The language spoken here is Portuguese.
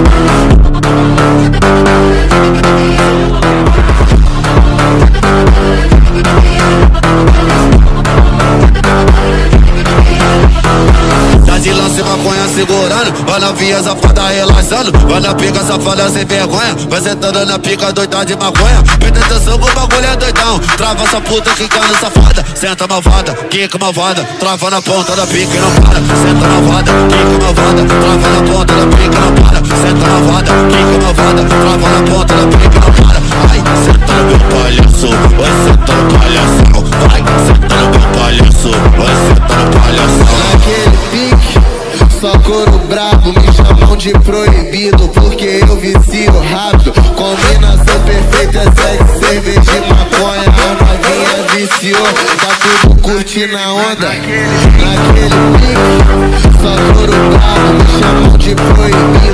De lance maconha segurando, vai na via safada relaxando, vai na pica safada sem vergonha, vai sentando na pica doida de maconha. Presta atenção que o bagulho é doidão, trava essa puta quicando safada, senta malvada, quica malvada, trava na ponta da pica e não para. Senta malvada, quica malvada, trava na ponta da pica e não para. Senta malvada, quica malvada, trava na ponta da pica e não para. Ai, senta no meu palhaço, vai senta no palhação, vai senta no meu palhaço, vai senta no palhação. Naquele pique, só couro brabo, me chamam de proibido porque eu vicio rápido. Combinação perfeita, sexo, cerveja e maconha. A novinha viciou, tá tudo curtindo a onda. Naquele pique, só couro brabo, me chamam de proibido